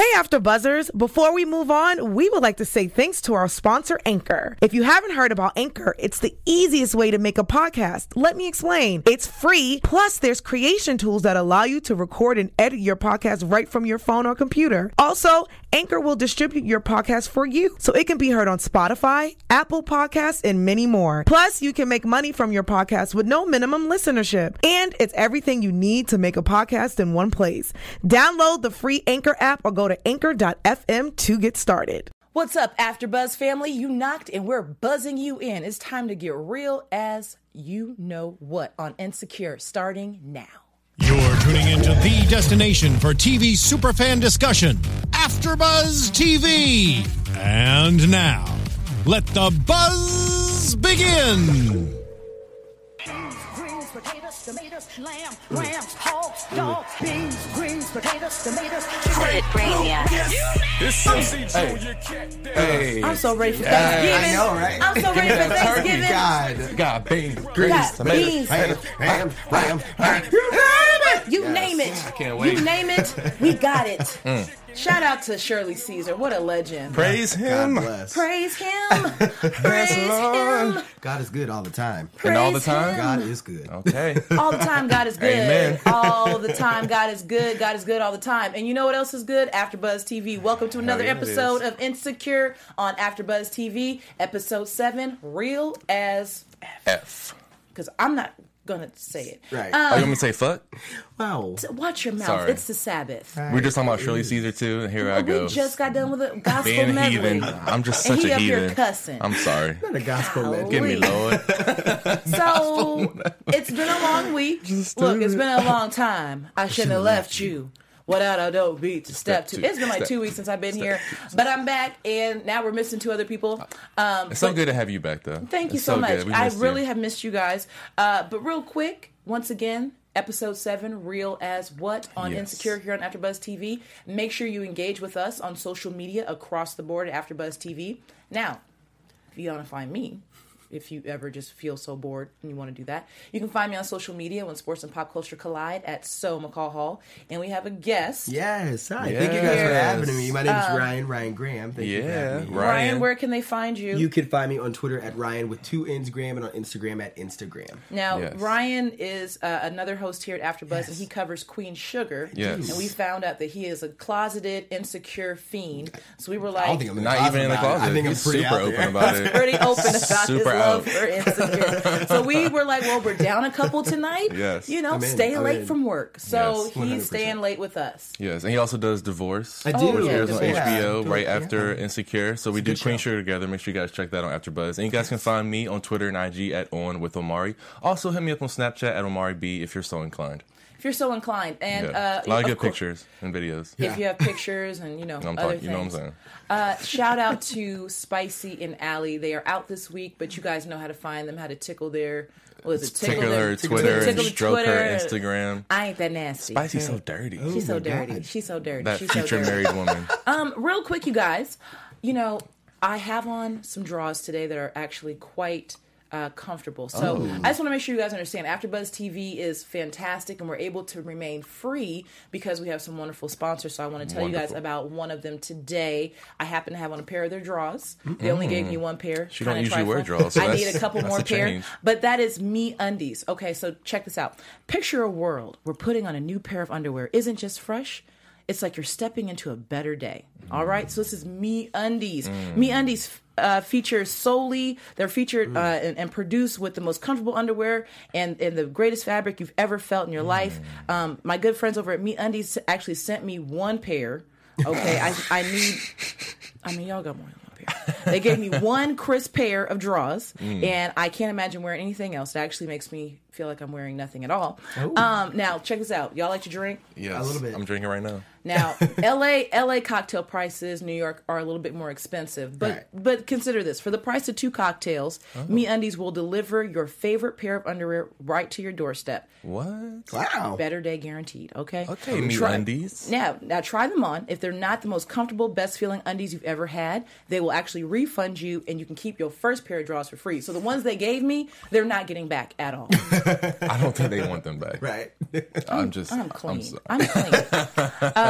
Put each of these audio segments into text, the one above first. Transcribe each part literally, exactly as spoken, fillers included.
Hey, After Buzzers. Before we move on, we would like to say thanks to our sponsor, Anchor. If you haven't heard about Anchor, it's the easiest way to make a podcast. Let me explain. It's free, plus there's creation tools that allow you to record and edit your podcast right from your phone or computer. Also, Anchor will distribute your podcast for you, so it can be heard on Spotify, Apple Podcasts, and many more. Plus, you can make money from your podcast with no minimum listenership. And it's everything you need to make a podcast in one place. Download the free Anchor app or go to anchor dot f m to get started. What's up, AfterBuzz family? You knocked and we're buzzing you in. It's time to get real as you know what on Insecure, starting now. You're tuning into the destination for T V superfan discussion, AfterBuzz T V. And now, let the buzz begin. Potatoes, tomatoes, lamb, rams, hogs, dogs, beans, greens, potatoes, tomatoes, Credit Brainiac. Hey. Hey. I'm so ready for Yeah, Thanksgiving. I know, right? I'm so ready for Thanksgiving. God, God, beans, greens, God, tomatoes, beans. ham, ham, lamb, ham. You Yes. name it. I can't wait. You name it. We got it. Mm. Shout out to Shirley Caesar. What a legend. Praise him. God bless. Praise him. Praise him. God is good all the time. And all the Praise time? him. God is good. Okay. All the time, God is good. Amen. All the time, God is good. God is good all the time. And you know what else is good? AfterBuzz T V. Welcome to another yeah, it episode is. of Insecure on AfterBuzz T V, episode seven, Real as F. F. Because I'm not gonna say it. Right. Oh, you Um, want me to say fuck? Wow. watch your mouth. Sorry. It's the Sabbath. We were just talking about Shirley Caesar too, and here I We go. just got done with a gospel Being a medley. heathen. I'm just And such he a up here heathen. cussing. I'm sorry. Not a gospel Golly. man. Give me, Lord. So it's been a long week. Look, it's been a long time. I shouldn't have left you without a dope beat to step to. two. It's been like Step. two weeks since I've been here, but I'm back, and now we're missing two other people. Um, It's so but good to have you back, though. Thank you It's so, much. good. We I missed you. really have missed you guys. Uh, but real quick, once again, episode seven, Real as What on Yes. Insecure here on AfterBuzz T V. Make sure you engage with us on social media across the board at AfterBuzz T V. Now, if you want to find me, if you ever just feel so bored and you want to do that, you can find me on social media when sports and pop culture collide at So McCall Hall. And we have a guest. Yes. Hi. Thank you guys for Yes. having me. My name is Ryan, Ryan Graham. Thank you for Yeah, having me. Ryan. Ryan, where can they find you? You can find me on Twitter at Ryan with two N's Graham and on Instagram at Instagram. Now, Yes. Ryan is uh, another host here at AfterBuzz, Yes. and he covers Queen Sugar. Yes. And we found out that he is a closeted, insecure fiend. So we were I like, don't think I'm in the Not closet even in the about it. closet. I think I'm He's pretty super out open there. about it. pretty open about his Super love out. for Insecure. So we were like, well, we're down a couple tonight. Yes. You know, I'm in, stay I'm late in. from work. So Yes. he's one hundred percent. staying late with us. Yes, and he also does Divorce. I Oh, do. Which yeah, airs on Divorce. H B O Yeah. right Yeah. after Insecure. So we do good Queen show. Sugar together. Make sure you guys check that on AfterBuzz. And you guys can find me on Twitter and I G at On with Omari. Also hit me up on Snapchat at Omari B if you're so inclined. If you're so inclined. And Yeah. uh, a lot of of good course, pictures and videos. if you have pictures and, you know, I'm other talking, things. you know what I'm saying? Uh, shout out to Spicy and Allie. They are out this week, but you guys know how to find them, how to tickle their, what is it? Tickle their- her Twitter tickle and the stroke Twitter. her Instagram. I ain't that nasty. Spicy's so dirty. She's so my dirty. God. She's so dirty. That She's so future dirty. married woman. Um, real quick, you guys. You know, I have on some draws today that are actually quite uh, comfortable. So Oh. I just want to make sure you guys understand. AfterBuzz T V is fantastic, and we're able to remain free because we have some wonderful sponsors. So I want to tell you guys Wonderful. about one of them today. I happen to have on a pair of their draws. They only gave me one pair. She don't Kinda usually wear trifling. draws, so I that's- need a couple that's more a pair. change. But that is Me Undies. Okay, so check this out. Picture a world where putting on a new pair of underwear isn't just fresh. It's like you're stepping into a better day. All right, so this is Me Undies. Me Undies uh, features solely. They're featured uh, and, and produced with the most comfortable underwear and, and the greatest fabric you've ever felt in your life. Um, my good friends over at Me Undies actually sent me one pair. Okay, I I need. I mean, y'all got more than one pair. They gave me one crisp pair of draws, and I can't imagine wearing anything else. It actually makes me feel like I'm wearing nothing at all. Um, now, check this out. Y'all like to drink? Yes, A little bit. I'm drinking right now. Now, L A L A cocktail prices, New York, are a little bit more expensive. But Right. but consider this. For the price of two cocktails, MeUndies will deliver your favorite pair of underwear right to your doorstep. What? Wow. Better day guaranteed, okay? Okay, Try- MeUndies. Now, now try them on. If they're not the most comfortable, best feeling undies you've ever had, they will actually refund you and you can keep your first pair of drawers for free. So the ones they gave me, they're not getting back at all. I don't think they want them back. Right. I'm just. I'm clean. so- I'm, clean. Uh,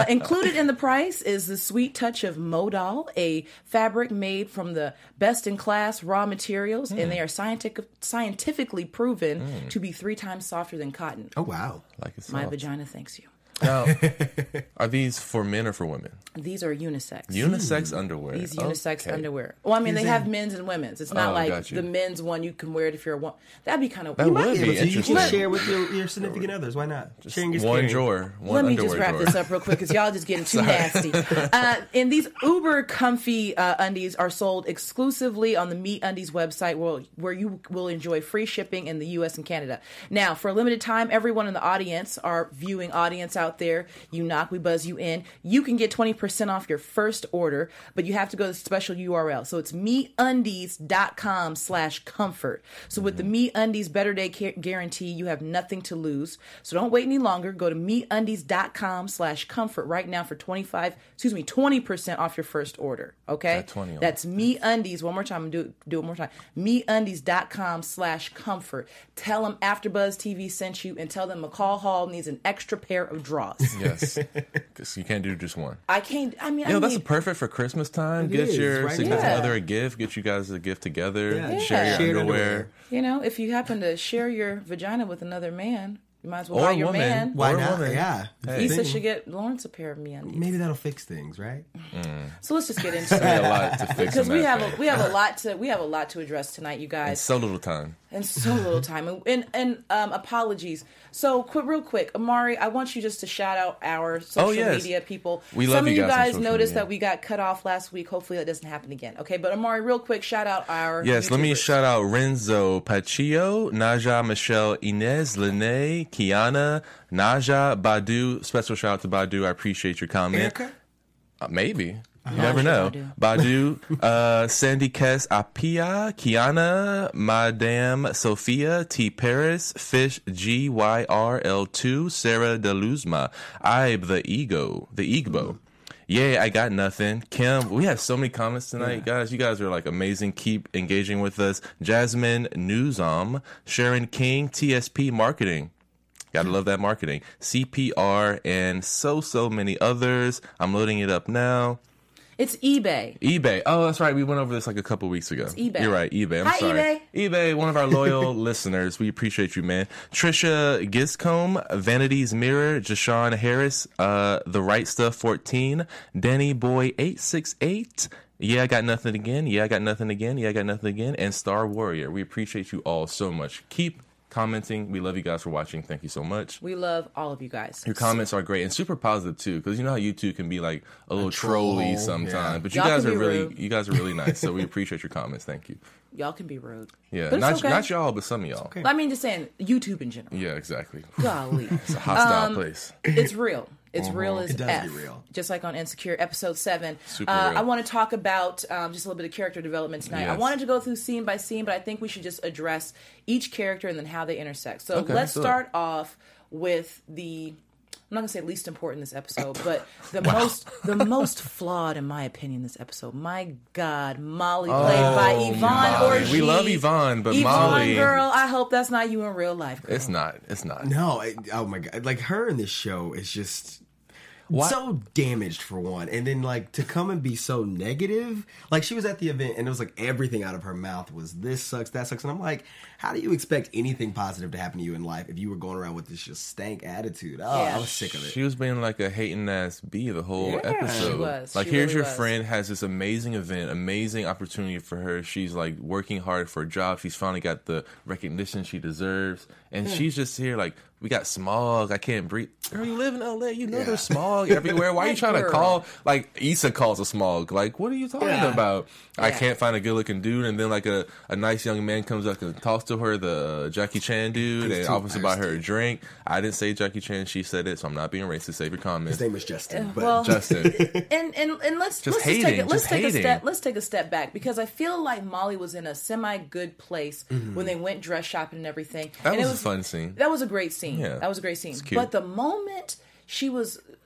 included in the price is the sweet touch of Modal, a fabric made from the best-in-class raw materials, mm. and they are scientific, scientifically proven mm. to be three times softer than cotton. Oh, wow. Like it's My soft. vagina thanks you. Now, are these for men or for women? These are unisex. Unisex mm. underwear. These unisex okay. underwear. Well, I mean, they have men's and women's. It's not oh, like the men's one you can wear it if you're a one. That'd be kind of that weird. would be yeah, interesting. You can share with your, your significant others. Why not? Just Sharing is one caring. drawer. One Let me underwear just wrap drawer. this up real quick because y'all just getting too nasty. Uh, and these uber comfy uh, undies are sold exclusively on the Me Undies website, where, where you will enjoy free shipping in the U S and Canada. Now, for a limited time, everyone in the audience, our viewing audience out there, you knock, we buzz you in. You can get twenty percent off your first order, but you have to go to the special U R L. So it's meundies.com slash comfort. So with the Me Undies Better Day guarantee, you have nothing to lose. So don't wait any longer. Go to meundies.com slash comfort right now for twenty-five, excuse me, twenty percent off your first order. Okay? That twenty on That's MeUndies. One more time. I'm do, do it one more time. meundies.com slash comfort. Tell them AfterBuzz T V sent you and tell them McCall Hall needs an extra pair of drawers. Yes. Because you can't do just one. I can't, I mean, You know, I that's need, perfect for Christmas time. It Get is, your right? significant Yeah. other a gift. Get you guys a gift together. Yeah. Share your Shared underwear. underwear. you know, if you happen to share your vagina with another man, you might as well Or buy a your woman. man. Why Or a not? woman. Yeah. Hey. Issa Thing. should get Lawrence a pair of MeUndies. Maybe that'll fix things, right? So let's just get into We got a it. lot to fix Because in we that have thing. a, we have a lot to we have a lot to address tonight, you guys. So little time. And so little time. And and, and um, apologies. So, quick, real quick, Amari, I want you just to shout out our social Oh, yes. media people. We Some love of you you guys on guys social noticed media. that we got cut off last week. Hopefully, that doesn't happen again. Okay, but Amari, real quick, shout out our Yes, let me YouTubers. shout out Renzo Paccio, Naja Michelle Inez, Lene, Kiana, Naja, Badu. Special shout out to Badu. I appreciate your comment. Erica? Uh, maybe. You Naja never know. Badu. Badu, uh, Sandy Kess Apia, Kiana, Madame Sophia, T. Paris, Fish G Y R L two, Sarah Deluzma, Ibe the Ego, the Igbo. Yeah, I got nothing. Kim, we have so many comments tonight, guys. You guys are like amazing. Keep engaging with us. Jasmine Newsom, Sharon King, T S P Marketing. Gotta love that marketing. C P R, and so, so many others. I'm loading it up now. It's eBay. eBay. Oh, that's right. We went over this like a couple weeks ago. It's eBay. You're right. eBay. I'm Hi, sorry. eBay. eBay, one of our loyal listeners. We appreciate you, man. Trisha Giscombe, Vanity's Mirror, Jashawn Harris, uh, The Right Stuff fourteen, Danny Boy eight six eight. Yeah, I got nothing again. Yeah, I got nothing again. Yeah, I got nothing again. And Star Warrior. We appreciate you all so much. Keep commenting. We love you guys for watching. Thank you so much. We love all of you guys. Your comments are great and super positive too, because you know how YouTube can be like a little troll, trolly sometimes. yeah. But you Y'all guys can are be really, rude. you guys are really nice. So we appreciate your comments. Thank you. Y'all can be rude. Yeah, But it's not okay. not y'all, but some of y'all. okay. I mean, just saying, YouTube in general. Yeah, exactly. Golly. It's a hostile Um, place. It's real. It's real as It does F. get real. Just like on Insecure, episode seven. Super uh, real. I want to talk about um, just a little bit of character development tonight. I Yes. wanted to go through scene by scene, but I think we should just address each character and then how they intersect. So Okay, let's let's do it. start off with the. I'm not gonna say least important in this episode, but the most the most flawed, in my opinion, this episode. My God, Molly, played by Yvonne Molly. Orji. We love Yvonne, but Yvonne, Molly- girl, I hope that's not you in real life. Girl. It's not. It's not. No, I, oh my god! Like her in this show is just What? so damaged for one, and then like to come and be so negative. Like she was at the event, and it was like everything out of her mouth was this sucks, that sucks, and I'm like, how do you expect anything positive to happen to you in life if you were going around with this just stank attitude? Oh, Yeah. I was sick of it. She was being like a hating ass bee the whole Yeah, episode. she was. Like, She here's really your was. friend has this amazing event, amazing opportunity for her. She's like working hard for a job. She's finally got the recognition she deserves, and she's just here like, we got smog. I can't breathe. Girl, you live in L A. You know Yeah. there's smog everywhere. Why are you That trying to girl. call? Like Issa calls a smog. Like, what are you talking Yeah. about? I Yeah. can't find a good looking dude, and then like a, a nice young man comes up and talks to her, the uh, Jackie Chan dude, He's and too offers to buy her a thirsty. drink. I didn't say Jackie Chan. She said it, so I'm not being racist. Save your comments. His name was Justin, but well- Justin. and and and let's Just let's just take hating, it. Let's just take hating. a step. Let's take a step back because I feel like Molly was in a semi good place when they went dress shopping and everything. That and was it a fun scene. That was a great scene. Yeah. That was a great scene. It's cute. But the moment she was,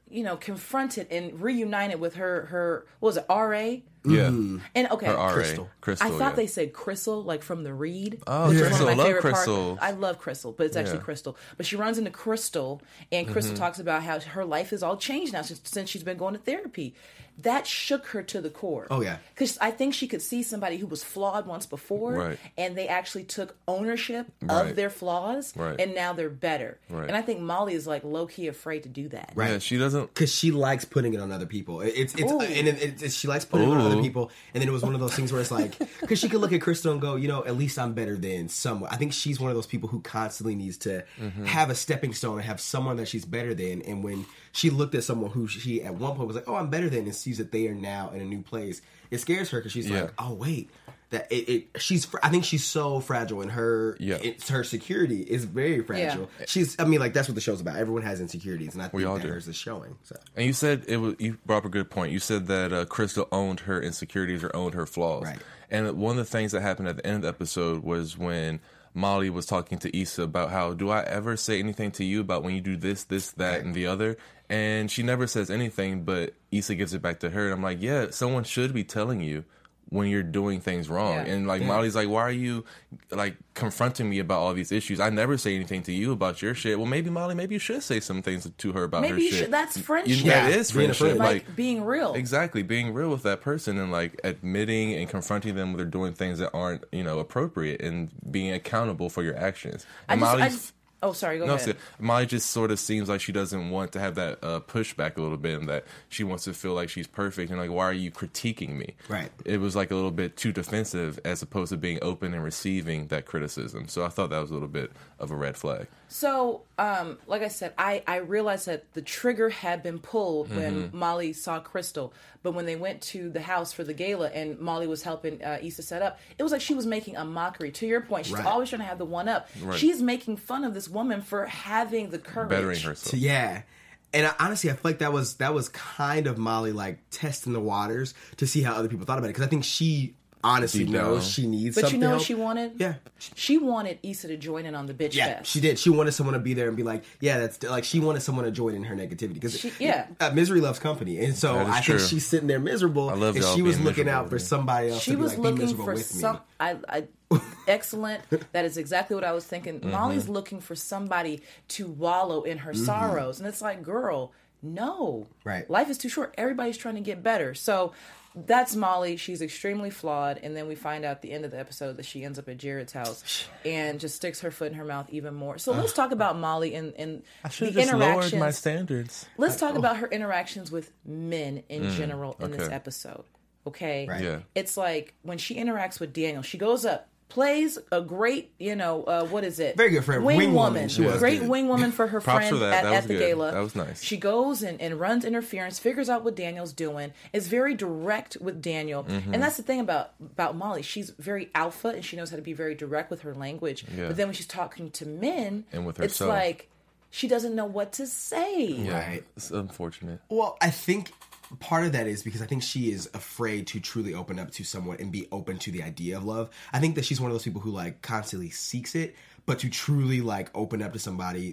you know, confronted and reunited with her, her what was it, R A? Yeah. And okay, Her R A. Crystal. Crystal. I thought yeah. they said Crystal, like from the Reed. Oh, which is Crystal. one of my Love favorite parts. Crystal. I love Crystal, but it's actually Yeah. Crystal. But she runs into Crystal, and Crystal Mm-hmm. talks about how her life is all changed now since, since she's been going to therapy. That shook her to the core. Oh, yeah. Because I think she could see somebody who was flawed once before, Right. and they actually took ownership Right. of their flaws, Right. and now they're better. Right. And I think Molly is like low key afraid to do that. Right. Yeah, she doesn't. Because she likes putting it on other people. It- It's it's Ooh. and it, it's it's- she likes putting it on other Ooh. people. And then it was one of those things where it's like, because she could look at Crystal and go, you know, at least I'm better than someone. I think she's one of those people who constantly needs to Mm-hmm. have a stepping stone and have someone that she's better than. And when she looked at someone who she at one point was like, oh, I'm better than, and sees that they are now in a new place, it scares her because she's Yeah. like, oh wait. That it, it, she's. fr- I think she's so fragile, and her, Yeah. it's her security is very fragile. She's. I mean, like that's what the show's about. Everyone has insecurities, and I think all that do. hers is showing. So. And you said it was. You brought up a good point. You said that uh, Crystal owned her insecurities or owned her flaws. Right. And one of the things that happened at the end of the episode was when Molly was talking to Issa about how, do I ever say anything to you about when you do this, this, that, Right. and the other? And she never says anything, but Issa gives it back to her. And I'm like, yeah, someone should be telling you when you're doing things wrong. Yeah. And like Molly's like, why are you like confronting me about all these issues? I never say anything to you about your shit. Well, maybe Molly, maybe you should say some things to her about her Maybe you shit. should. That's You- friendship. that Yeah, is being a friendship. friend. Like, Like, being real. exactly, being real with that person and like admitting and confronting them when they're doing things that aren't, you know, appropriate, and being accountable for your actions. I And just, I Molly's just, oh, sorry, go no, ahead. see, Molly just sort of seems like she doesn't want to have that uh, pushback a little bit, and that she wants to feel like she's perfect. And like, why are you critiquing me? Right. It was like a little bit too defensive as opposed to being open and receiving that criticism. So I thought that was a little bit of a red flag. So, um, like I said, I, I realized that the trigger had been pulled when Mm-hmm. Molly saw Crystal. But when they went to the house for the gala and Molly was helping uh, Issa set up, it was like she was making a mockery. To your point, she's Right. always trying to have the one up. Right. She's making fun of this woman for having the courage. Bettering herself. So, yeah. And I, honestly, I feel like that was that was kind of Molly like testing the waters to see how other people thought about it, because I think she honestly Deep knows down. she needs. But you something know what help. she wanted? Yeah. She wanted Issa to join in on the bitch Yeah, fest. she did. She wanted someone to be there and be like, "Yeah, that's like." She wanted someone to join in her negativity because She- yeah. uh, misery loves company, and so That is I true. think she's sitting there miserable, I love and y'all she was being looking miserable, out for yeah. somebody else. She to be was like, be looking miserable for with some. me. I, I excellent. That is exactly what I was thinking. Mm-hmm. Molly's looking for somebody to wallow in her sorrows, and it's like, girl, no. Right. Life is too short. Everybody's trying to get better. So that's Molly. She's extremely flawed, and then we find out at the end of the episode that she ends up at Jared's house and just sticks her foot in her mouth even more. So let's talk about Molly and and I should the have just lowered interactions. my standards. Let's talk about her interactions with men in general in this okay. episode. Okay. Right. Yeah. It's like when she interacts with Daniel, she goes up, plays a great, you know, uh, what is it? Very good friend. Wing, Wing woman. woman. She was great good. wing woman for her Props friend for that. at, That at was the good. gala. That was nice. She goes and, and runs interference, figures out what Daniel's doing, is very direct with Daniel. Mm-hmm. And that's the thing about, about Molly. She's very alpha and she knows how to be very direct with her language. Yeah. But then when she's talking to men, And with it's herself. like she doesn't know what to say. Yeah, Right. it's unfortunate. Well, I think part of that is because I think she is afraid to truly open up to someone and be open to the idea of love. I think that she's one of those people who like constantly seeks it, but to truly like open up to somebody,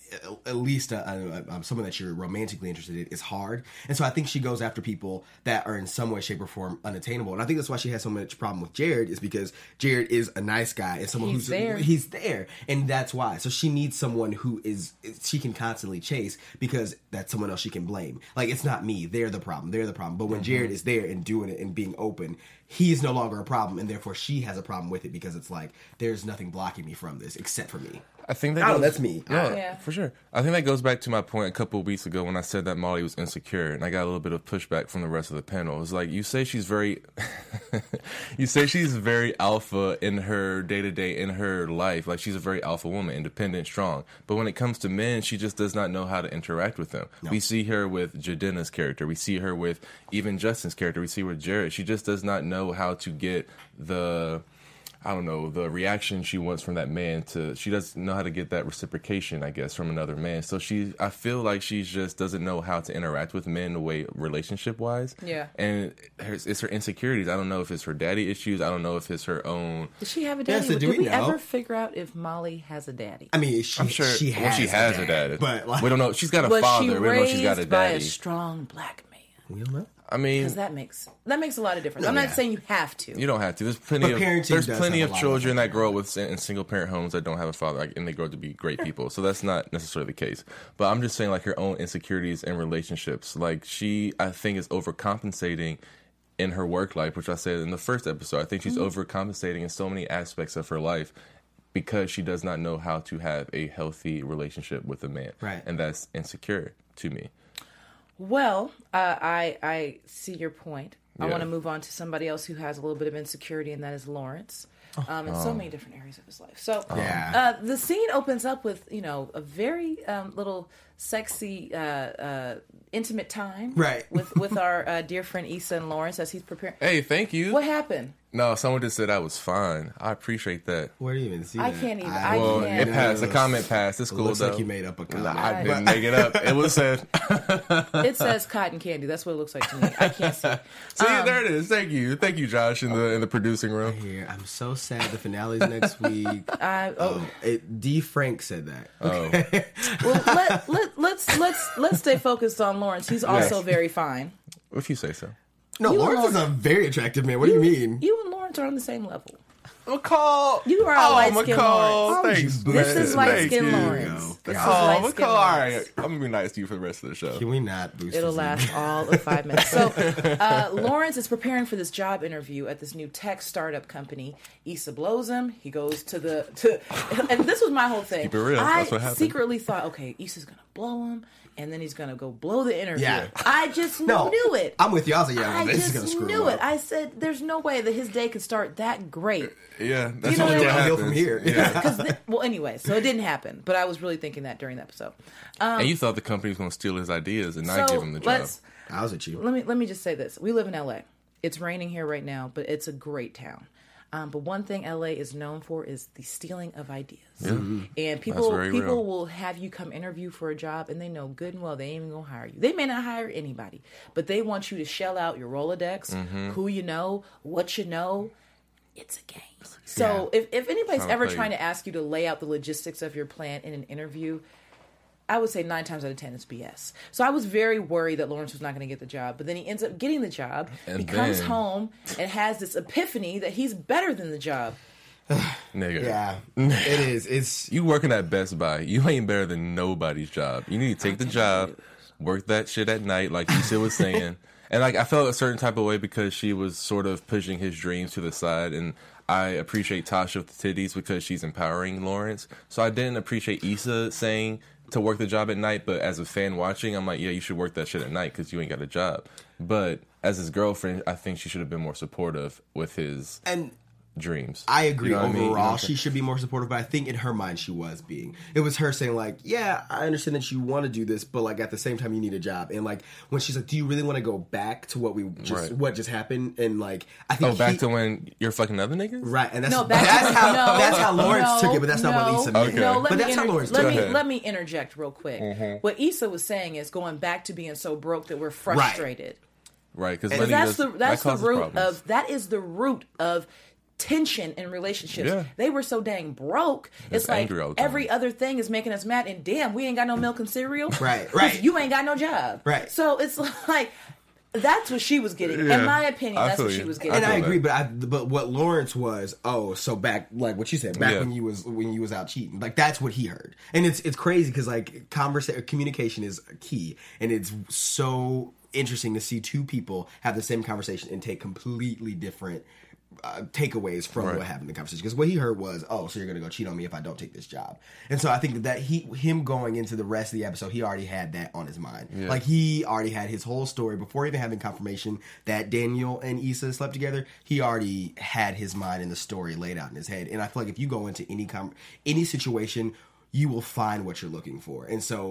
at least uh, uh, um, someone that you're romantically interested in, is hard. And so I think she goes after people that are in some way, shape, or form unattainable. And I think that's why she has so much problem with Jared, is because Jared is a nice guy and someone He's who's there. he's there, and that's why. So she needs someone who is she can constantly chase, because that's someone else she can blame. Like, it's not me; they're the problem. They're the problem. But when Jared is there and doing it and being open, he is no longer a problem, and therefore she has a problem with it, because it's like there's nothing blocking me from this except for me. I think that Oh, goes, that's me. Yeah, Yeah. for sure. I think that goes back to my point a couple of weeks ago when I said that Molly was insecure, and I got a little bit of pushback from the rest of the panel. It's like, you say she's very, you say she's very alpha in her day to day, in her life. Like, she's a very alpha woman, independent, strong. But when it comes to men, she just does not know how to interact with them. We see her with Jadena's character. We see her with even Justin's character. We see her with Jared. She just does not know how to get the I don't know, the reaction she wants from that man to, she doesn't know how to get that reciprocation, I guess, from another man. So she, I feel like she just doesn't know how to interact with men the way relationship wise. Yeah. And it's, it's her insecurities. I don't know if it's her daddy issues. I don't know if it's her own. Does she have a daddy? so do Did we we, know? ever figure out if Molly has a daddy? I mean, she, I'm sure she well, has, she has a a dad, dad. but like, we don't know. She's got a Was father. she We don't know if she's got a raised by a daddy. strong black man? we don't know. I mean, Because that makes that makes a lot of difference. I'm yeah. not saying you have to. you don't have to. There's plenty But of parenting there's does plenty have of a lot of children that effect. grow up with in single parent homes that don't have a father, like, and they grow up to be great people. So that's not necessarily the case. But I'm just saying, like, her own insecurities and relationships. Like, she, I think, is overcompensating in her work life, which I said in the first episode. I think she's Mm-hmm. overcompensating in so many aspects of her life because she does not know how to have a healthy relationship with a man. Right. And that's insecure to me. Well, uh, I I see your point. I Yeah. want to move on to somebody else who has a little bit of insecurity, and that is Lawrence, um, in Oh. so many different areas of his life. So, Yeah. uh, the scene opens up with you know a very um, little sexy, uh, uh, intimate time, Right. with with our uh, dear friend Issa and Lawrence as he's preparing. Hey, thank you. What happened? No, someone just said I was fine. I appreciate that. Where do you even see I that? can't even- I Well, can't. it passed. The comment passed. It's It cool, looks though. like you made up a comment. I Right. didn't make it up. It was said. It says cotton candy. That's what it looks like to me. I can't see. See, Um, there it is. Thank you. Thank you, Josh, in the in the producing room. Here, I'm so sad. The finale's next week. I, oh, Um, it, D. Frank said that. Oh, well, let, let, let's let's let's stay focused on Lawrence. He's also Yes. very fine. if you say so. No, You Lawrence is alone- a very attractive man. What do you mean? You and Lawrence are on the same level. McCall. You are a oh, light-skinned McCall. Lawrence. Thanks, This man. This is Thank light-skinned you. Lawrence. This is Oh, light-skinned McCall. All Lawrence. right. I'm going to be nice to you for the rest of the show. Can we not boost It'll his last ego? all of five minutes. So, uh, Lawrence is preparing for this job interview at this new tech startup company. Issa blows him. He goes to the to, and this was my whole thing. Keep it real. I That's what happened. secretly thought, okay, Issa's gonna blow him, and then he's gonna go blow the interview. Yeah. I just No, knew it. I'm with you. I was like, yeah, I this is just gonna screw knew him it. up. I said, "There's no way that his day could start that great." Yeah. That's You know usually what what I mean? Downhill happens. from here. Yeah. Because th- well, anyway, so it didn't happen. But I was really thinking that during the episode. Um, and you thought the company was going to steal his ideas and not so give him the job. let's I was with you. let me let me just say this: we live in L A. It's raining here right now, but it's a great town. Um, but one thing L A is known for is the stealing of ideas. And people very people real. will have you come interview for a job, and they know good and well they ain't even gonna hire you. They may not hire anybody, but they want you to shell out your Rolodex, Mm-hmm. who you know, what you know. It's a game. So if, if anybody's Trying to ever play trying you. to ask you to lay out the logistics of your plan in an interview, I would say nine times out of ten it's B S. So I was very worried that Lawrence was not going to get the job, but then he ends up getting the job. And he comes then- home and has this epiphany that he's better than the job. Nigga. Yeah, it is. It's You working at Best Buy. You ain't better than nobody's job. You need to take the job, work that shit at night, like Issa was saying. And like I felt a certain type of way because she was sort of pushing his dreams to the side, and I appreciate Tasha with the titties because she's empowering Lawrence. So I didn't appreciate Issa saying to work the job at night, but as a fan watching, I'm like, yeah, you should work that shit at night because you ain't got a job. But as his girlfriend, I think she should have been more supportive with his and dreams. I agree. You know what I mean? You know Overall, what I'm she saying? should be more supportive, but I think in her mind she was being. It was her saying like, "Yeah, I understand that you want to do this, but like at the same time you need a job." And like when she's like, "Do you really want to go back to what we just Right. what just happened?" And like I think Oh, back he- to when you're fucking other niggas? right, and that's No, back that's to, how no, that's how Lawrence no, took it, but that's not no, what Issa meant. Okay. No, let But me that's how inter- Lawrence let took me it. ahead. let me interject real quick. Mm-hmm. What Issa was saying is going back to being so broke that we're frustrated. Right, because Because money that's does, the that's that the causes root problems. of that is the root of tension in relationships. Yeah. They were so dang broke. That's it's like angry all the time. every other thing is making us mad, and damn, we ain't got no milk and cereal. Right, 'Cause right. You ain't got no job. Right. So it's like that's what she was getting. Yeah. In my opinion, I that's feel what you. she was I getting. And I, feel agree, that. but I but what Lawrence was, oh, so back like what you said, back Yeah. when you was when you was out cheating, like that's what he heard, and it's it's crazy because like conversation communication is key, and it's so interesting to see two people have the same conversation and take completely different uh, takeaways from Right. what happened in the conversation. Because what he heard was, oh, so you're gonna go cheat on me if I don't take this job, and so I think that he him going into the rest of the episode, he already had that on his mind. Yeah. Like he already had his whole story before even having confirmation that Daniel and Issa slept together. He already had his mind and the story laid out in his head. And I feel like if you go into any com- any situation, you will find what you're looking for. And so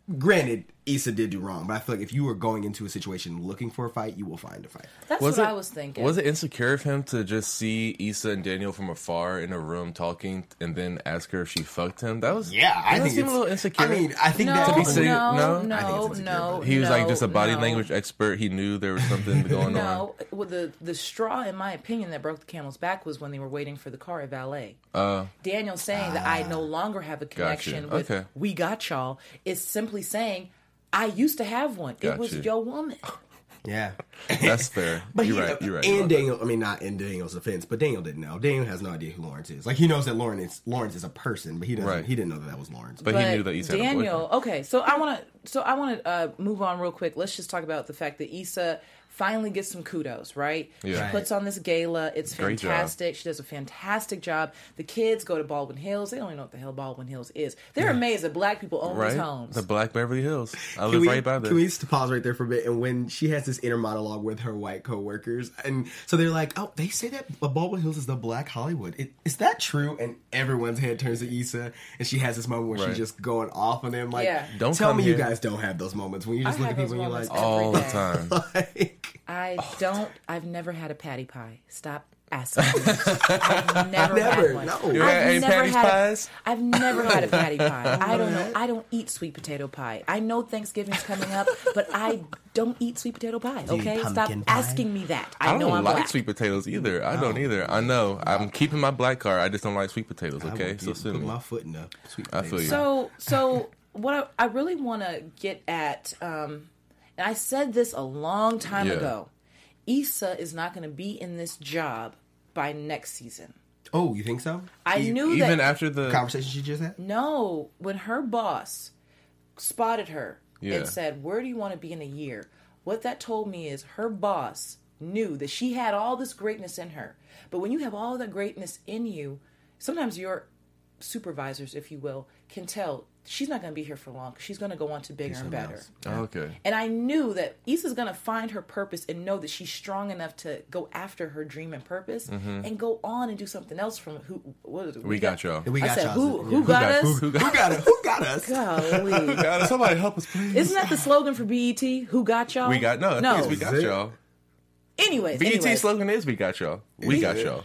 granted, Issa did do wrong, but I feel like if you were going into a situation looking for a fight, you will find a fight. That's Was what it- I was thinking. Was it insecure of him to just see Issa and Daniel from afar in a room talking and then ask her if she fucked him? That was Yeah, I didn't that think seem it's a little insecure. I mean, I think no, that be people- sitting- no, no? no, I think it's insecure, no, but- he was like just a body no. language expert. He knew there was something going on. No, well, the the straw, in my opinion, that broke the camel's back was when they were waiting for the car at valet. Uh, Daniel saying that I no longer have a connection with Okay. "We Got Y'all" is simply saying I used to have one. It was Gotcha. your woman. Yeah. that's fair. But you're he- right. You're right. And about Daniel, I mean, not in Daniel's offense, but Daniel didn't know. Daniel has no idea who Lawrence is. Like, he knows that Lawrence, Lawrence is a person, but he doesn't. Right. He didn't know that that was Lawrence. But, he knew that Issa had a Daniel. boyfriend. Okay, so I want to so I want to uh, move on real quick. Let's just talk about the fact that Issa finally gets some kudos. Right? Yeah. She Right. puts on this gala. It's Great job. fantastic. She does a fantastic job. The kids go to Baldwin Hills. They don't even know what the hell Baldwin Hills is. They're amazed that black people own Right? these homes. The Black Beverly Hills. I Can live we, right by there. can we just pause right there for a bit? And when she has this inner monologue with her white coworkers, and so they're like, "Oh, they say that Baldwin Hills is the Black Hollywood. It, is that true?" And everyone's head turns to Issa, and she has this moment where Right. she's just going off on them. Like, Yeah. Don't tell come me you here. guys don't have those moments when you just I look have at people those and you're moments like, all every the day. time. like, I don't. I've never had a patty pie. Stop asking me. I've never, Never, had one. no. You I've had any never patty had a- pies? I've never had a patty pie. I don't know. I don't eat sweet potato pie. I know Thanksgiving's coming up, but I don't eat sweet potato pie. you eat Okay, stop pumpkin pie? asking me that. I, I know don't I'm like black. sweet potatoes either. I don't either. I know. I'm keeping my black card. I just don't like sweet potatoes. I Okay, will so get- sue put me. my foot in the sweet I potato. feel you. So, so what I, I really want to get at, um, and I said this a long time Yeah. ago. Issa is not going to be in this job by next season. Oh, you think so? I E- knew Even that. after the conversation she just had. No, when her boss spotted her Yeah. and said, "Where do you want to be in a year?" What that told me is her boss knew that she had all this greatness in her. But when you have all that greatness in you, sometimes your supervisors, if you will, can tell she's not going to be here for long. She's going to go on to bigger and better. Oh, okay. And I knew that Issa's going to find her purpose and know that she's strong enough to go after her dream and purpose and go on and do something else from who, what is it? Mm-hmm. We got y'all. We I got said, y'all. who, Yeah. who got got- us? who- who Who got it? Who got us? Golly. God, somebody help us, please. Isn't that the slogan for B E T? Who got y'all? We got no. I no. think it's we got Is it? y'all. Anyways, B E T anyways. slogan is "We got y'all." We got y'all.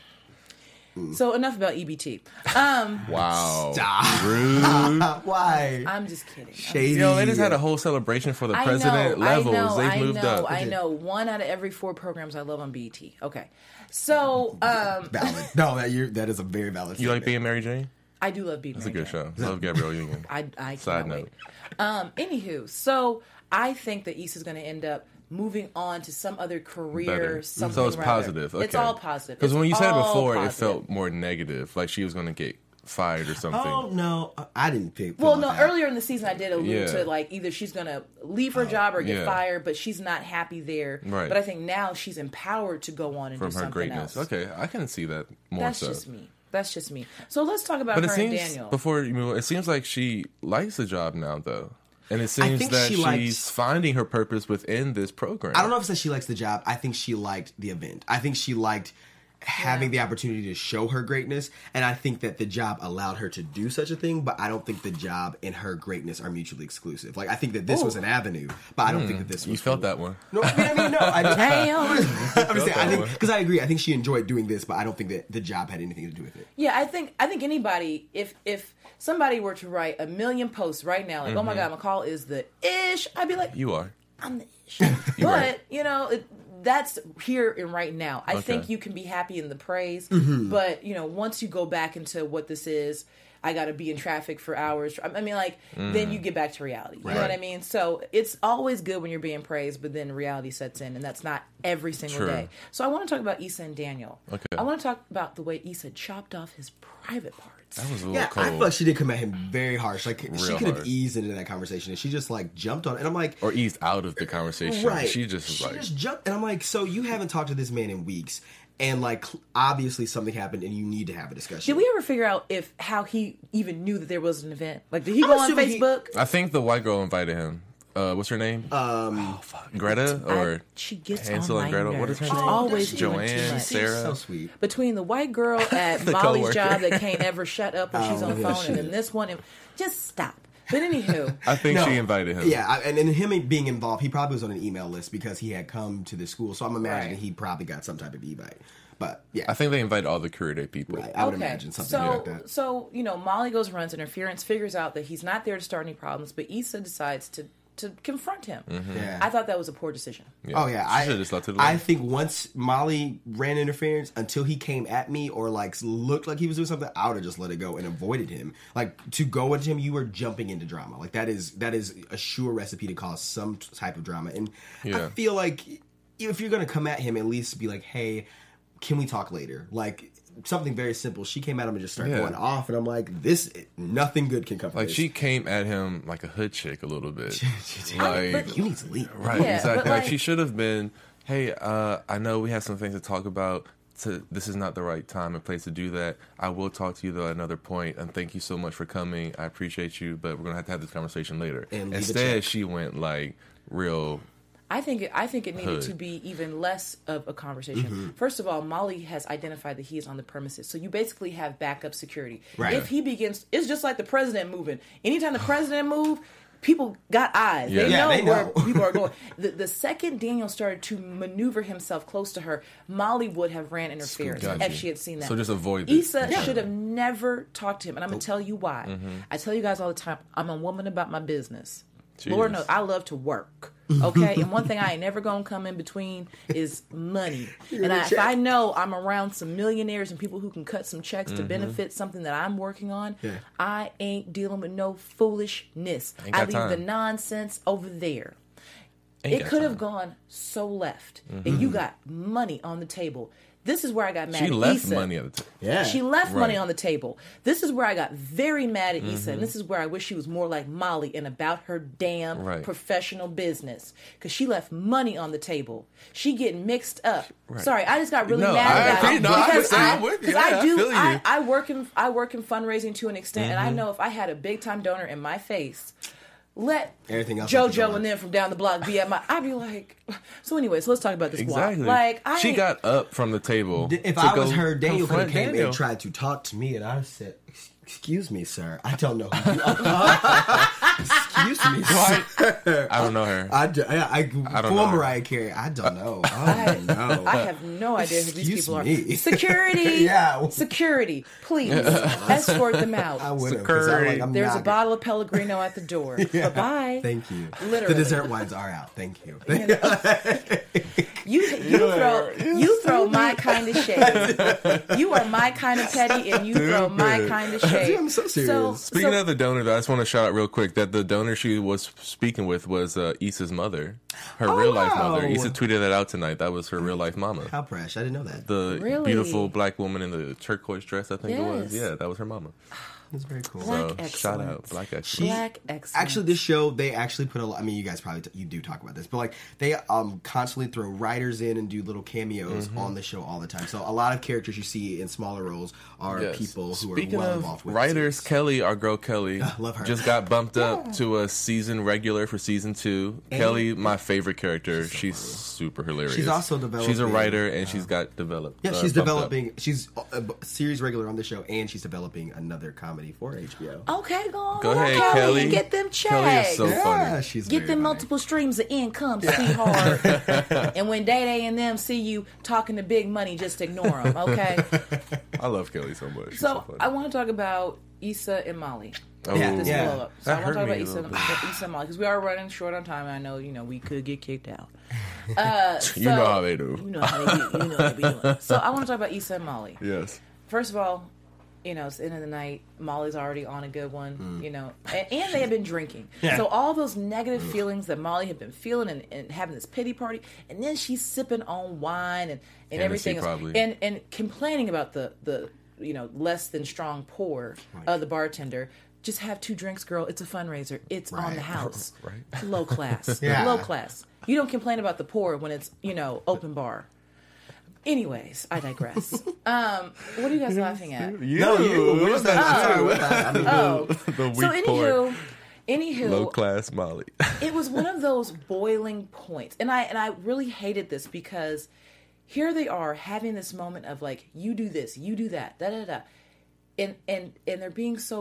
So enough about E B T. Um, Wow. Stop. Rude. Why? I'm just kidding. Shady. You know, they just had a whole celebration for the I president know, levels. I know, They've I moved know, up. I know. One out of every four programs I love on B E T. Okay, so um, valid. No, that you that is a very valid. You like statement. being Mary Jane? I do love being. It's a good show. Love Gabrielle Union. I I Side cannot note. wait. Um, anywho, so I think that Issa's going to end up moving on to some other career. Better. Something So it's rather. positive. Okay. It's all positive. Because It's when you said it all before, it positive. felt more negative, like she was going to get fired or something. Oh no, I didn't pick. Well, no. Earlier in the season, I did allude Yeah. to like either she's gonna leave her job or get yeah. fired, but she's not happy there. Right. But I think now she's empowered to go on and From do her something greatness. else. Okay, I can see that more That's so. just me. That's just me. So let's talk about But it her seems and Daniel. before you move, it seems like she likes the job now, though, and it seems think that she she's likes- finding her purpose within this program. I don't know if it's that she likes the job. I think she liked the event. I think she liked having the opportunity to show her greatness, and I think that the job allowed her to do such a thing. But I don't think the job and her greatness are mutually exclusive. Like I think that this was an avenue, but I don't think that this You was. felt for- that one. No, I mean no. I just, Damn. I'm just saying, I that think one. because I agree. I think she enjoyed doing this, but I don't think that the job had anything to do with it. Yeah, I think I think anybody, if if somebody were to write a million posts right now, like, oh my God, McCall is the ish, I'd be like, You are. I'm the ish. But right. you know, it, that's here and right now. I Okay. think you can be happy in the praise, Mm-hmm. but you know, once you go back into what this is, I got to be in traffic for hours. I mean, like then you get back to reality. You know what I Right. mean? So it's always good when you're being praised, but then reality sets in, and that's not every single True. day. So I want to talk about Issa and Daniel. Okay. I want to talk about the way Issa chopped off his private parts. That was a little Yeah, cold. I feel like she did come at him very harsh. Like she Real could have hard. eased into that conversation, and she just like jumped on. And I'm like, or eased out of the conversation. right? She just was she like, just jumped, and I'm like, so you haven't talked to this man in weeks, and like cl- obviously something happened, and you need to have a discussion. Did we ever figure out if how he even knew that there was an event? Like, did he I'm go on assuming he- Facebook? I think the white girl invited him. Uh, what's her name? Um, oh, fuck. Greta or I- she gets Hansel on and my Gretel. What is her nerves. name? She's always does she? doing too Joanne, much. Sarah. so sweet. Between the white girl at The Molly's coworker. job that can't ever shut up when she's on the yeah, phone, shit. and then this one, and just stop. But anywho, I think No. she invited him. Yeah, I, and, and him being involved, he probably was on an email list because he had come to the school. So I'm imagining Right. he probably got some type of e-bite. But yeah, I think they invited all the career day people. right, I would okay. imagine something so, like that. So, you know, Molly goes, runs interference, figures out that he's not there to start any problems, but Issa decides to, to confront him. Yeah. I thought that was a poor decision. Yeah. Oh yeah, She I should've just left it I alone. think once Molly ran interference, until he came at me or like looked like he was doing something, I would have just let it go and avoided him. Like to go at him, you were jumping into drama. Like that is that is a sure recipe to cause some type of drama. And Yeah. I feel like if you're gonna come at him, at least be like, hey, can we talk later? Like something very simple. She came at him and just started Yeah. going off, and I'm like, this nothing good can come from Like this. she came at him like a hood chick a little bit. did. like, but- You need to leave. right, Yeah, exactly. but, Like, like- she should have been. Hey, uh, I know we have some things to talk about. To, this is not the right time and place to do that. I will talk to you though at another point, and thank you so much for coming. I appreciate you, but we're gonna have to have this conversation later. And leave a Instead, check. she went like real. I think it, I think it needed Hood. to be even less of a conversation. Mm-hmm. First of all, Molly has identified that he is on the premises, so you basically have backup security. Right. If he begins, it's just like the president moving. Anytime the president move, people got eyes. Yeah. They Yeah, know they where know. people are going. The, the second Daniel started to maneuver himself close to her, Molly would have ran interference Got if you. she had seen that. So just avoid it. Issa Yeah. should have never talked to him, and I'm gonna tell you why. Mm-hmm. I tell you guys all the time, I'm a woman about my business. Jeez. Lord knows, I love to work. Okay, and one thing I ain't never gonna come in between is money. And I, if I know I'm around some millionaires and people who can cut some checks to benefit something that I'm working on, Yeah. I ain't dealing with no foolishness. Ain't I got leave time. the nonsense over there. Ain't It got could have time. gone so left, and you got money on the table. This is where I got mad She at left Issa. money at the table. Yeah. She left money Right. on the table. This is where I got very mad at Issa, Mm-hmm. and this is where I wish she was more like Molly and about her damn Right. professional business. Because she left money on the table. She getting mixed up. Right. Sorry, I just got really No, mad I about agree. it No, I because understand. I, I'm with you. because I Yeah, I do. feel you. I, I work in I work in fundraising to an extent, and Mm-hmm. I know if I had a big time donor in my face. Let Everything else I can JoJo go and then from down the block be at my. I'd be like, so. Anyways, let's talk about this Exactly. walk. Like, I she ain't- got up from the table. If to I was go her, Daniel could have confront came Daniel. and tried to talk to me, and I said, "Excuse me, sir. I don't know who you are." Excuse me, sir. I don't know her. I, do, I, I, I don't poor know her. Mariah Carey. I don't know. I, I don't know. I have no idea who these Excuse people me. are. Security, Yeah. security, please escort them out. I would have. Security. Like, I'm There's a not- bottle of Pellegrino at the door. Yeah. Bye bye. Thank you. Literally. The dessert wines are out. Thank you. You you throw you throw my kind of shade. You are my kind of petty, and you throw my Stupid. kind of shade. I'm so serious. So, Speaking so- of the donor, though, I just want to shout out real quick that the donor she was speaking with was uh, Issa's mother, her Oh, real life wow. mother. Issa tweeted that out tonight. That was her real life mama. How fresh. I didn't know that. The Really? beautiful black woman in the turquoise dress, I think it was. Yes. Yeah, that was her mama. That's very cool. Black So excellence. shout out, black excellence. She- Black excellence. Actually, this show they actually put a lot. I mean, you guys probably t- you do talk about this, but like they um constantly throw writers in and do little cameos Mm-hmm. on the show all the time. So a lot of characters you see in smaller roles are Yes. people who Speaking are well of involved with writers, the series. Kelly, our girl Kelly, love her. just got bumped up to a season regular for season two. And- Kelly, my favorite character. She's, super hilarious. She's also She's a developing, writer, and she's got developed. Yeah, uh, she's bumped up. developing. She's a a series regular on the show, and she's developing another comedy for H B O. Okay, go on. Go ahead, Kelly, Kelly. and get them checks. Kelly is so yeah, funny. she's Get very them funny. multiple streams of income, sweetheart. And when Day Day and them see you talking to big money, just ignore them, okay? I love Kelly so much. She's So so funny. I want to talk about Issa and Molly. Oh, Yeah, This yeah. blow up. So That I want to talk hurt about me a Issa, little bit. Issa and Molly because we are running short on time. And I know you know we could get kicked out. Uh, You so- know how they do. You know how they do. You know what they be doing. So I want to talk about Issa and Molly. Yes. First of all, you know, it's the end of the night. Molly's already on a good one, Mm. you know, and, and they had been drinking. Yeah. So all those negative feelings that Molly had been feeling and, and having this pity party, and then she's sipping on wine and, and Hennessy, everything else, probably. and and complaining about the the you know less than strong pour of the bartender. Just have two drinks, girl. It's a fundraiser. It's on Right. the house. Right. Low class. Yeah. Low class. You don't complain about the pour when it's you know open bar. Anyways, I digress. um, what are you guys laughing at? You. No, you. What is that? I'm sorry, what that? I mean, Oh, The weak so pour. anywho, anywho, Low class Molly. it was one of those boiling points, and I and I really hated this because here they are having this moment of like, you do this, you do that, da da da, and and and they're being so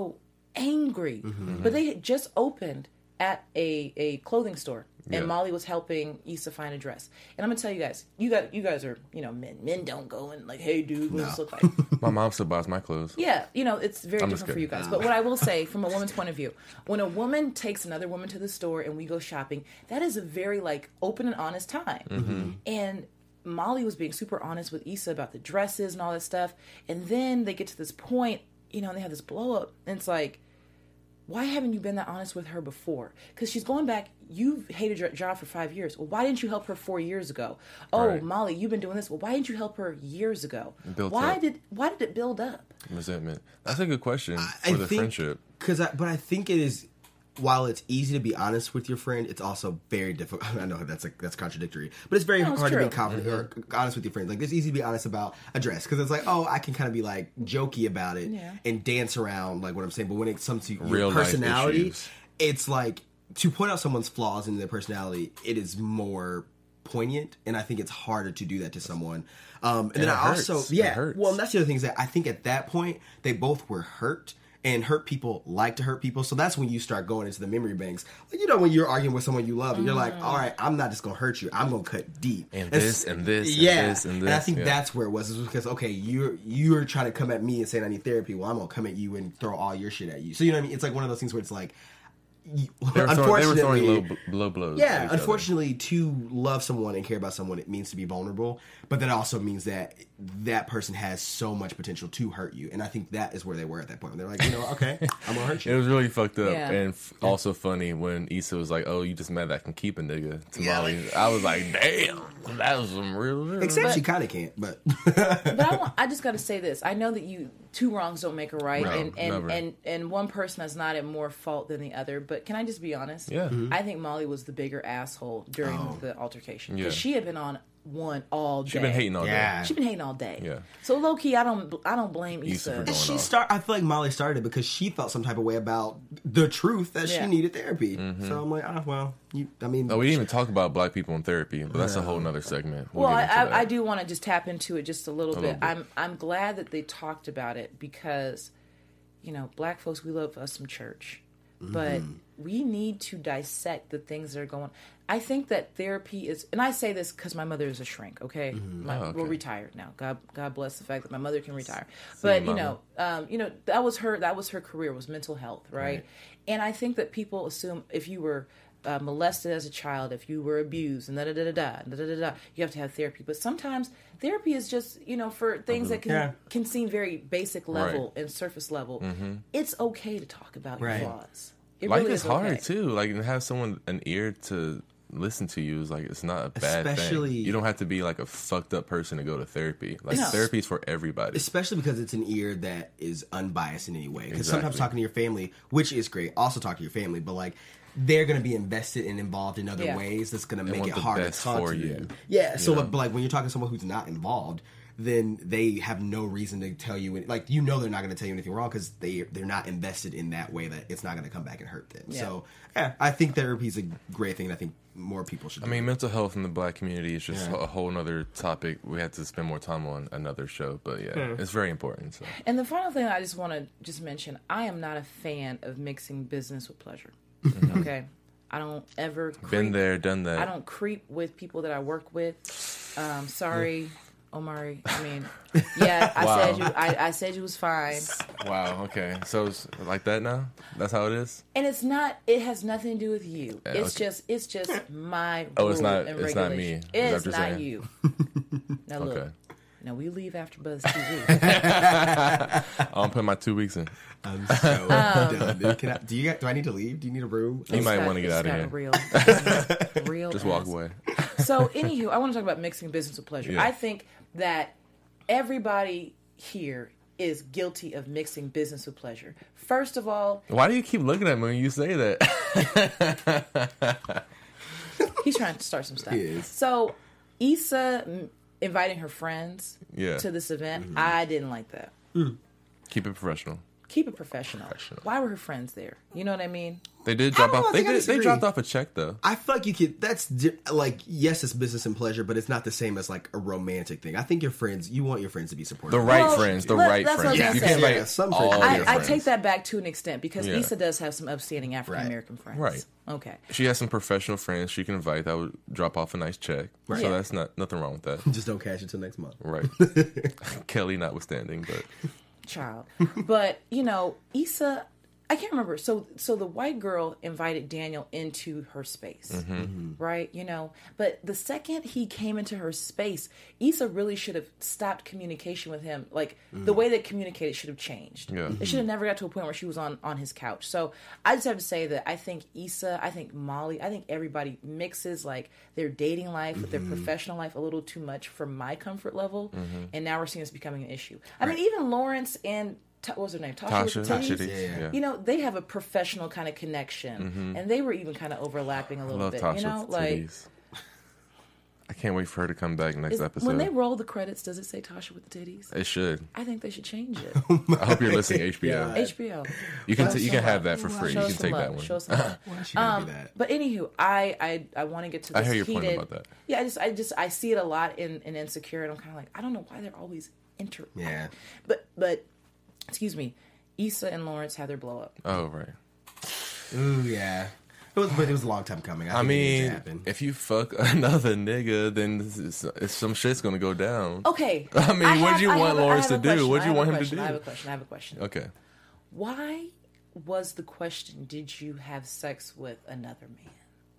angry. Mm-hmm. But they had just opened at a, a clothing store, and Yeah. Molly was helping Issa find a dress. And I'm gonna tell you guys, you got you guys are you know men. Men don't go and like, hey dude, what does this look like? My mom still buys my clothes. Yeah, you know, it's very I'm just different for you kidding. guys. But what I will say, from a woman's point of view, when a woman takes another woman to the store and we go shopping, that is a very, like, open and honest time. Mm-hmm. And Molly was being super honest with Issa about the dresses and all that stuff. And then they get to this point, you know, and they have this blow up. And it's like, why haven't you been that honest with her before? Because she's going back, you've hated your job for five years. Well, why didn't you help her four years ago? Oh, Right. Molly, you've been doing this. Well, why didn't you help her years ago? Built Why up. did why did it build up? Resentment. That's a good question for I the think, friendship. Cause I, but I think it is. While it's easy to be honest with your friend, it's also very difficult. I know that's like that's contradictory, but it's very No, it's hard to true. be confident or honest with your friends. Like it's easy to be honest about a dress because it's like, oh, I can kind of be like jokey about it Yeah. and dance around like what I'm saying. But when it comes to your Real life personality, issues. it's like to point out someone's flaws in their personality. It is more poignant, and I think it's harder to do that to someone. Um, and, And then it I hurts. also, It yeah, hurts. well, and that's the other thing is that I think at that point they both were hurt. And hurt people like to hurt people. So that's when you start going into the memory banks. Like, you know, when you're arguing with someone you love, and you're like, all right, I'm not just going to hurt you. I'm going to cut deep. And this, and this, and yeah. this, and I this, think yeah. that's where it was. Is because, okay, you're you're trying to come at me and saying I need therapy. Well, I'm going to come at you and throw all your shit at you. So, you know what I mean? It's like one of those things where it's like, you, They were throwing, unfortunately, they were throwing low, low blows. at yeah, each other. unfortunately, to love someone and care about someone, it means to be vulnerable. But that also means that that person has so much potential to hurt you. And I think that is where they were at that point. They're like, you know, okay, I'm going to hurt It you. was really fucked up, Yeah. and f- also funny when Issa was like, "Oh, you just mad that I can keep a nigga." To Yeah, Molly, like- I was like, "Damn, that was some real." Except she kind of can't, but But I want, I just got to say this. I know that you two wrongs don't make a right, No, and and, never. and and one person is not at more fault than the other. But can I just be honest? Yeah. Mhm. I think Molly was the bigger asshole during the altercation because Yeah. she had been on one all day. She been hating all Yeah. day. She's been hating all day. Yeah. So low key, I don't I don't blame Issa Issa. for going she off. start. I feel like Molly started because she felt some type of way about the truth that Yeah. she needed therapy. So I'm like, oh well, you. I mean, Mm-hmm. Oh, we didn't even talk about black people in therapy, but that's a whole nother segment. We'll Well, I, get into that. I, I do want to just tap into it just a little A bit. little bit. I'm I'm glad that they talked about it because, you know, black folks, we love us some church, but we need to dissect the things that are going. I think that therapy is, and I say this because my mother is a shrink. Okay, my, Oh, okay. we're retired now. God God bless the fact that my mother can retire. But you mama. know, um, you know that was her that was her career was mental health, right? Right. And I think that people assume if you were uh, molested as a child, if you were abused, and da da da da da da da da da, you have to have therapy. But sometimes therapy is just you know for things that can Yeah. can seem very basic level Right. and surface level. It's okay to talk about Right. your flaws. It Life really is hard okay. too. Like to have someone an ear to listen to you is like it's not a bad Especially- thing. You don't have to be like a fucked up person to go to therapy. Like No. therapy is for everybody. especially because it's an ear that is unbiased in any way. Because Exactly. sometimes talking to your family, which is great, also talk to your family, but like they're going to be invested and involved in other Yeah. ways that's going to They make want it the hard to best talk for to you. them. Yeah. So, Yeah. Like, but like when you're talking to someone who's not involved, then they have no reason to tell you. Like you know, they're not going to tell you anything wrong because they they're not invested in that way that it's not going to come back and hurt them. Yeah. So, yeah, I think therapy is a great thing. And I think more people should. I do mean, it. mental health in the black community is just Yeah. a whole nother topic. We had to spend more time on another show, but yeah, Hmm. it's very important. So And the final thing I just want to just mention, I am not a fan of mixing business with pleasure. Okay, I don't ever creep, been there, done that. I don't creep with people that I work with. Um, sorry, Omari. I mean, yeah, I Wow. said you. I, I said you was fine, Wow. Okay. So it's like that now. That's how it is. and it's not. It has nothing to do with you. Yeah, it's okay. just. It's just my. Oh, it's rule not- and it's not me. regulation. Is that It's what you're not saying? you. Now look. Okay. Now we leave after Buzz T V. I'm putting my two weeks in. I'm so Um, done. Dude. Can I, do you? Do I need to leave? Do you need a room? You might It's want to get got- out of it's here. got Real, real. Just walk ass. away. So, anywho, I want to talk about mixing business with pleasure. Yeah. I think that everybody here is guilty of mixing business with pleasure. First of all, Why do you keep looking at me when you say that? he's trying to start some stuff. He is. So, Issa mm, inviting her friends Yeah. to this event, Mm-hmm. I didn't like that. Keep it professional. keep it professional. professional. Why were her friends there? You know what I mean? They did drop know, off. I They think I did, they disagree. dropped off a check though. I feel like you could. That's di- like yes, it's business and pleasure, but it's not the same as like a romantic thing. I think your friends, you want your friends to be supportive. The right Well, friends, the let- right that's what I was friends. gonna You say. can't Yeah, like some all friends- of I, your I friends. take that back to an extent because Yeah. Issa does have some upstanding African American friends. Right. Okay. She has some professional friends she can invite that would drop off a nice check. Right. So Yeah. that's not nothing wrong with that. Just don't cash it till next month. Right. Kelly notwithstanding, but Child. But, you know, Issa, I can't remember. So so the white girl invited Daniel into her space, right? You know, but the second he came into her space, Issa really should have stopped communication with him. Like the way they communicated should have changed. Yeah. It should have never got to a point where she was on, on his couch. So I just have to say that I think Issa, I think Molly, I think everybody mixes like their dating life with their professional life a little too much for my comfort level. And now we're seeing this becoming an issue. I mean, even Lawrence and Ta- what was her name? Tasha, Tasha, with the titties? Tasha, Yeah, yeah. You know, they have a professional kind of connection, and they were even kind of overlapping a I little love bit. Tasha you know, with the like titties. I can't wait for her to come back next is- episode. when they roll the credits, does it say Tasha with the titties? It should. I think they should change it. I hope you're listening, H B O. Yeah. H B O. You can Well, t- you show can have up. that for free. Show You us can some take love. that one. Show us some love. Why is she gonna Um, do that? but anywho, I I, I want to get to this I hear your heated. point about that. Yeah, I just I just I see it a lot in, in Insecure, and I'm kind of like I don't know why they're always inter. Yeah. But but excuse me, Issa and Lawrence had their blow up. Oh right. Ooh, yeah. It was, but it was a long time coming. I, I think it needed to mean, happen. if you fuck another nigga, then this is, it's, some shit's gonna go down. Okay. I mean, I what'd have- you I want have a- Lawrence I have to a do? question. What'd I you have want a him to question. do? I have a question. I have a question. Okay. Why was the question, did you have sex with another man?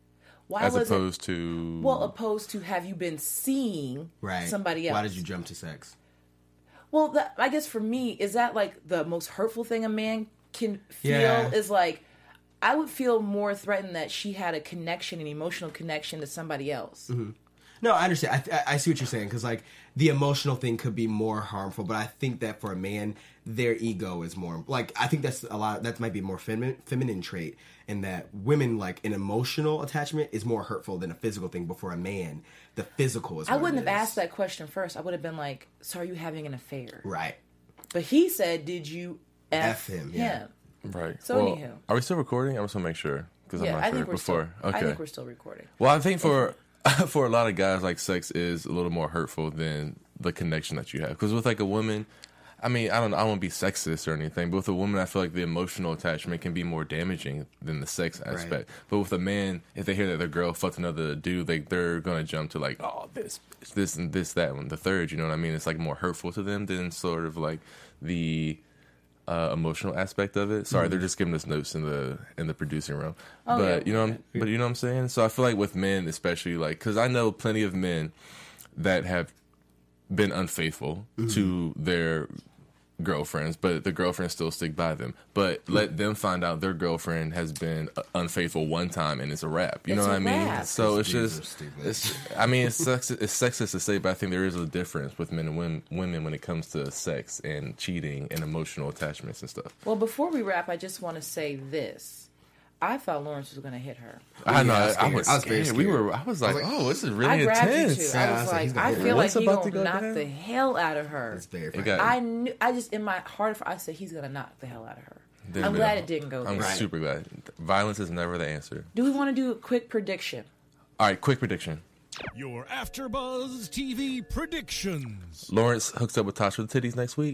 Why As was opposed it, to well, opposed to have you been seeing right. somebody else? Why did you jump to sex? Well, that, I guess for me, is that like the most hurtful thing a man can feel? Yeah. Is like, I would feel more threatened that she had a connection, an emotional connection to somebody else. No, I understand. I, th- I see what you're saying because like the emotional thing could be more harmful, but I think that for a man, their ego is more like I think that's a lot. That might be a more feminine feminine trait, in that women like an emotional attachment is more hurtful than a physical thing. But for a man, the physical is. I what wouldn't it have is. asked that question first. I would have been like, so are you having an affair? Right. But he said, did you F, F him, him? yeah. right. So well, anywho. are we still recording? I just want to make sure because I'm Yeah, not I sure think we're before. still. okay. I think we're still recording. Well, I think for for a lot of guys, like sex is a little more hurtful than the connection that you have. Because with like a woman, I mean, I don't, I don't want to be sexist or anything, but with a woman, I feel like the emotional attachment can be more damaging than the sex aspect. Right. But with a man, if they hear that their girl fucked another dude, they they're gonna jump to like, oh, this, this, and this, that, and the third. You know what I mean? It's like more hurtful to them than sort of like the uh, emotional aspect of it. Sorry, they're just giving us notes in the in the producing room. Oh, but yeah. you know, what I'm, but you know what I'm saying. So I feel like with men, especially, like, because I know plenty of men that have been unfaithful to their girlfriends, but the girlfriends still stick by them. But let them find out their girlfriend has been uh, unfaithful one time, and it's a wrap. You It's know what a I mean? wrap. So it's These are just, stupid. it's. I mean, it's sexist, it's sexist to say, but I think there is a difference with men and women, women when it comes to sex and cheating and emotional attachments and stuff. Well, before we wrap, I just want to say this. I thought Lawrence was going to hit her. I know. I was I was, scared. I was very scared. We scared. were. I was like, I was like, oh, this is really I grabbed intense. you too. Yeah, I I was was like, like, he's gonna I hit feel her. like What's he's about going to to go knock down? the hell out of her. It's very It funny. got- I knew, I just, in my heart, I said, he's going to knock the hell out of her. Didn't I'm be glad that- it didn't go I'm there. Right. super glad. Violence is never the answer. Do we want to do a quick prediction? All right, quick prediction. Your AfterBuzz T V predictions. Lawrence hooks up with Tasha with titties next week.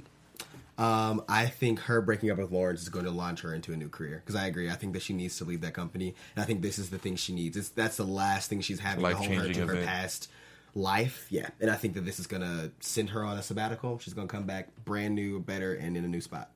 Um, I think her breaking up with Lawrence is going to launch her into a new career. Because I agree. I think that she needs to leave that company. And I think this is the thing she needs. It's, that's the last thing she's having to hold her Life-changing to her event. past life. Yeah. And I think that this is going to send her on a sabbatical. She's going to come back brand new, better, and in a new spot.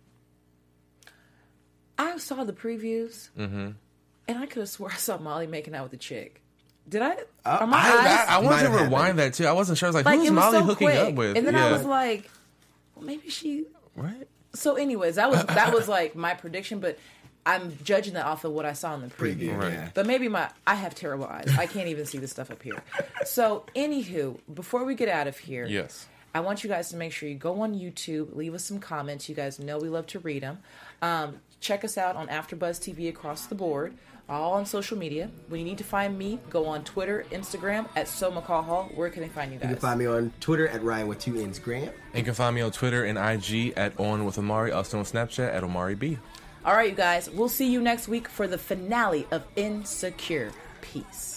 I saw the previews, Mm-hmm. and I could have swore I saw Molly making out with a chick. Did I? Uh, are my I- eyes? I, I Might wanted to have rewind happened. that too. I wasn't sure. I was like, like, who's it was Molly so hooking quick. up with? And then yeah. I was like, well, maybe she... right? So anyways, that was that was like my prediction, but I'm judging that off of what I saw in the preview. Preview, Right. yeah. But maybe my I have terrible eyes. I can't even see the stuff up here. So anywho, before we get out of here, Yes. I want you guys to make sure you go on YouTube, leave us some comments. You guys know we love to read them. Um, check us out on AfterBuzz T V across the board. all on social media. When you need to find me, go on Twitter, Instagram at So McCall Hall. Where can they find you guys? You can find me on Twitter at Ryan with two N's Graham. And you can find me on Twitter and I G at On With Omari, also on Snapchat at Omari B. All right, you guys. We'll see you next week for the finale of Insecure. Peace.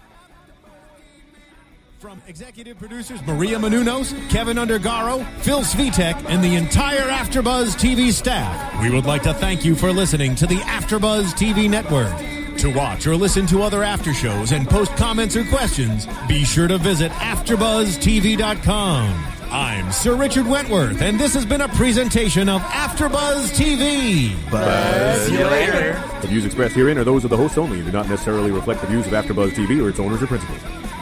From executive producers Maria Menounos, Kevin Undergaro, Phil Svitek, and the entire AfterBuzz T V staff, we would like to thank you for listening to the AfterBuzz T V network. To watch or listen to other after shows and post comments or questions, be sure to visit after buzz t v dot com. I'm Sir Richard Wentworth, and this has been a presentation of AfterBuzz T V. Buzz you later. The views expressed herein are those of the hosts only and do not necessarily reflect the views of AfterBuzz T V or its owners or principals.